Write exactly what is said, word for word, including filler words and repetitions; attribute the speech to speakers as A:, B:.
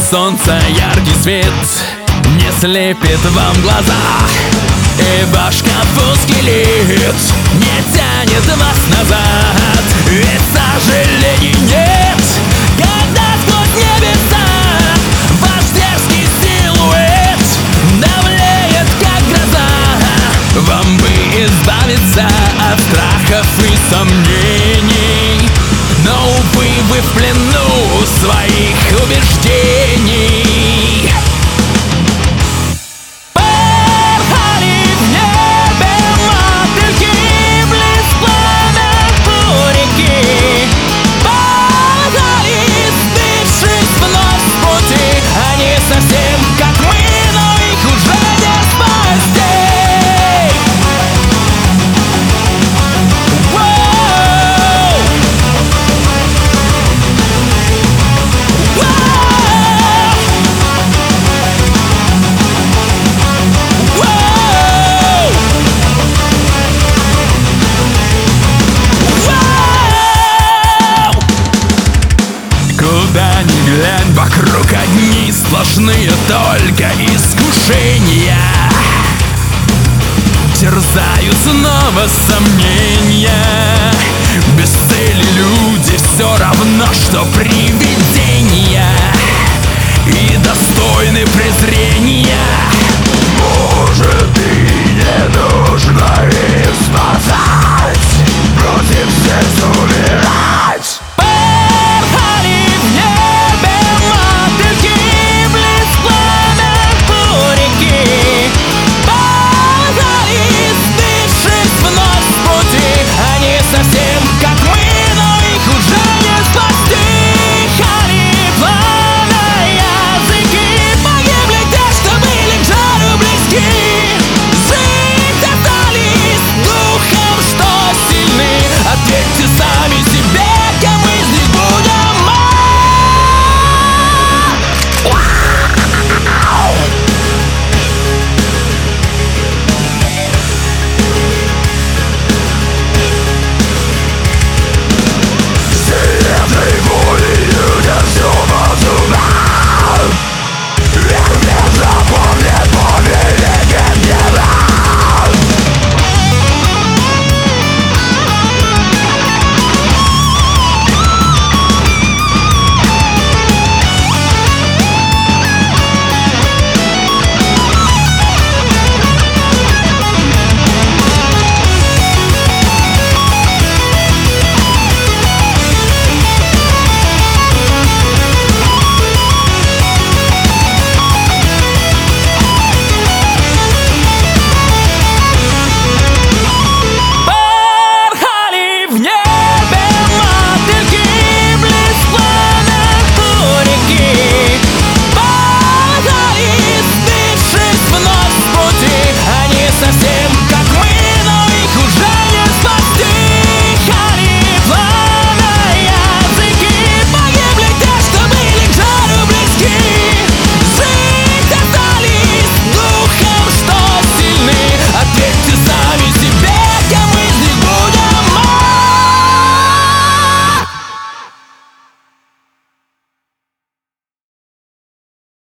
A: солнца яркий свет не слепит вам глаза, и ваш компьютерский лид не тянет вас назад. Ведь сожалений нет, когда сквозь небеса ваш дерзкий силуэт давлеет, как гроза. Вам бы избавиться от страхов и сомнений, но, увы, вы в плену своих убеждений. Куда ни глянь, вокруг одни сплошные только искушения. Терзают снова сомнения. Без цели люди все равно, что при